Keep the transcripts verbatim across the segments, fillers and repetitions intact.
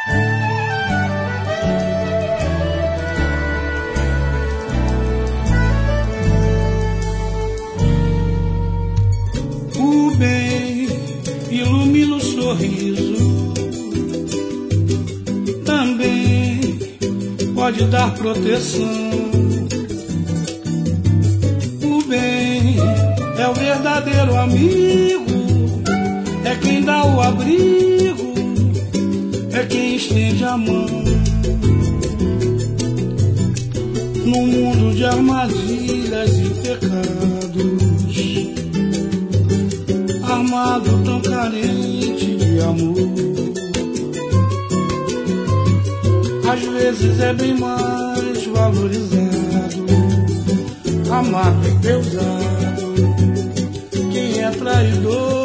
O bem ilumina o sorriso, também pode dar proteção. O bem é o verdadeiro amigo, é quem dá o abrigo, é quem estende a mão. Num mundo de armadilhas e pecados, armado tão carente de amor, às vezes é bem mais valorizado, amado e deusado, quem é traidor.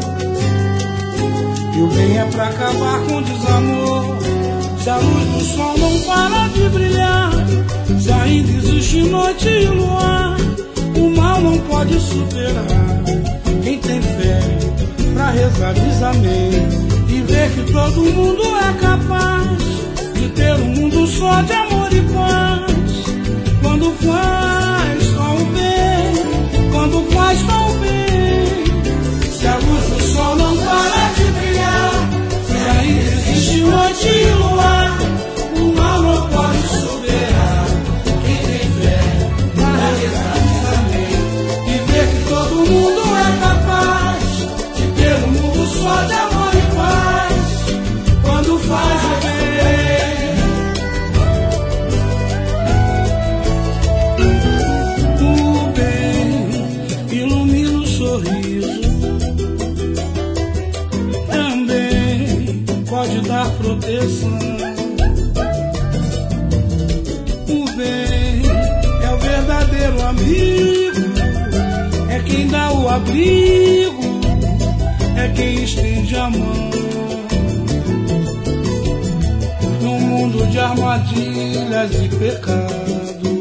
E o bem é pra acabar com o desamor. Se a luz do sol não para de brilhar, se ainda existe noite e luar, o mal não pode superar. Quem tem fé pra rezar diz amém, e ver que todo mundo é capaz de ter um mundo só de amor e paz. Quando faz só o bem, quando faz só o bem. Se a luz do sol não para de brilhar, se ainda existe noite e luar, o mal não pode superar. Quem tem fé pra rezar diz amém, e ver que todo mundo é capaz de ter um mundo só de amor e paz. Quando faz o bem, o bem ilumina o sorriso, também pode dar proteção. O bem é o verdadeiro amigo, é quem dá o abrigo, é quem estende a mão. Num mundo de armadilhas e pecados,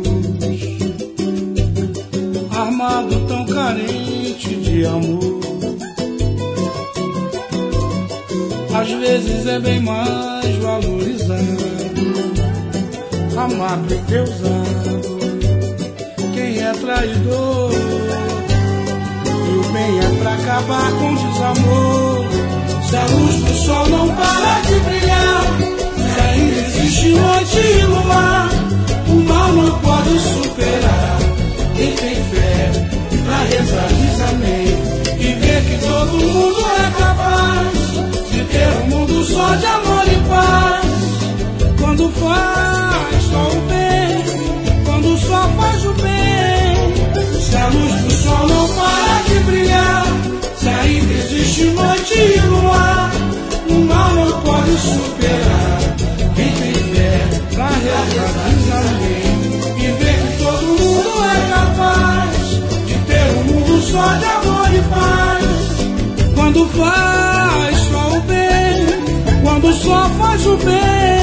armado tão carente de amor, às vezes é bem mais valorizado, amado e deusado, quem é traidor. E o bem é pra acabar com o desamor. Se a luz do sol não para de brilhar, se ainda existe noite e luar, o mal não pode superar. Quem tem fé pra rezar diz amém, e ver que todo mundo é capaz de ter um mundo só de amor e paz. Quando faz só o bem, quando só faz o bem. Se a luz do sol não para de brilhar, se ainda existe noite e luar, o mal não pode superar. Quem tem fé pra rezar diz amém, e ver que todo mundo é capaz de ter um mundo só de amor e paz. Quando faz só o bem, quando só faz o bem.